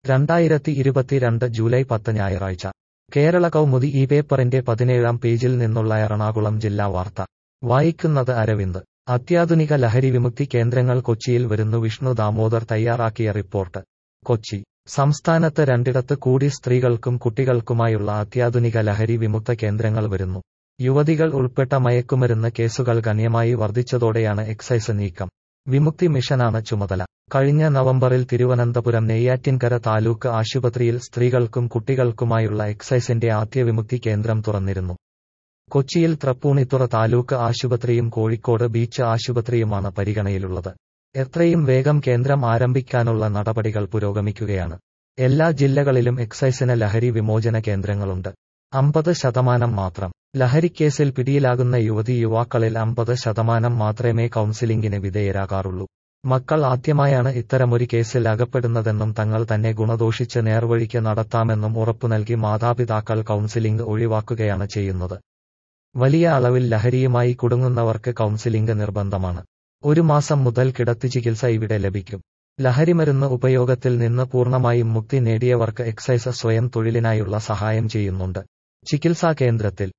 2022 July 10 ഞായറാഴ്ച കേരള കൗമുദി ഈ പേപ്പറിന്റെ 17-ാം പേജിൽ നിന്നുള്ള എറണാകുളം ജില്ലാ വാർത്ത വായിക്കുന്നത് അരവിന്ദ്. അത്യാധുനിക ലഹരി വിമുക്തി കേന്ദ്രങ്ങൾ കൊച്ചിയിൽ വരുന്നു. വിഷ്ണു ദാമോദർ തയ്യാറാക്കിയ റിപ്പോർട്ട്. കൊച്ചി സംസ്ഥാനത്ത് രണ്ടിടത്ത് കൂടി സ്ത്രീകൾക്കും കുട്ടികൾക്കുമായുള്ള അത്യാധുനിക ലഹരി വിമുക്ത കേന്ദ്രങ്ങൾ വരുന്നു. യുവതികൾ ഉൾപ്പെട്ട മയക്കുമരുന്ന് കേസുകൾ ഗണ്യമായി വർദ്ധിച്ചതോടെയാണ് എക്സൈസ് നീക്കം. വിമുക്തി മിഷനാണ് ചുമതല. കഴിഞ്ഞ നവംബറിൽ തിരുവനന്തപുരം നെയ്യാറ്റിൻകര താലൂക്ക് ആശുപത്രിയിൽ സ്ത്രീകൾക്കും കുട്ടികൾക്കുമായുള്ള എക്സൈസിന്റെ ആദ്യ വിമുക്തി കേന്ദ്രം തുറന്നിരുന്നു. കൊച്ചിയിൽ തൃപ്പൂണിത്തുറ താലൂക്ക് ആശുപത്രിയും കോഴിക്കോട് ബീച്ച് ആശുപത്രിയുമാണ് പരിഗണനയിലുള്ളത്. എത്രയും വേഗം കേന്ദ്രം ആരംഭിക്കാനുള്ള നടപടികൾ പുരോഗമിക്കുകയാണ്. എല്ലാ ജില്ലകളിലും എക്സൈസിന് ലഹരി വിമോചന കേന്ദ്രങ്ങളുണ്ട്. 50% മാത്രം. ലഹരിക്കേസിൽ പിടിയിലാകുന്ന യുവതീ-യുവാക്കളിൽ 50% മാത്രമേ കൗൺസിലിംഗിന് വിധേയരാകാറുള്ളൂ. മക്കൾ ആദ്യമായാണ് ഇത്തരമൊരു കേസിൽ അകപ്പെടുന്നതെന്നും തങ്ങൾ തന്നെ ഗുണദോഷിച്ച് നേർവഴിക്ക് നടത്താമെന്നും ഉറപ്പുനൽകി മാതാപിതാക്കൾ കൗൺസിലിംഗ് ഒഴിവാക്കുകയാണ് ചെയ്യുന്നത്. വലിയ അളവിൽ ലഹരിയുമായി കുടുങ്ങുന്നവർക്ക് കൗൺസിലിംഗ് നിർബന്ധമാണ്. 1 മാസം മുതൽ കിടത്തിച്ചികിത്സ ഇവിടെ ലഭിക്കും. ലഹരിമരുന്ന് ഉപയോഗത്തിൽ നിന്ന് പൂർണ്ണമായും മുക്തി നേടിയവർക്ക് എക്സൈസ് സ്വയം തൊഴിലിനായുള്ള സഹായം ചെയ്യുന്നുണ്ട്. ചികിത്സാ കേന്ദ്രത്തിൽ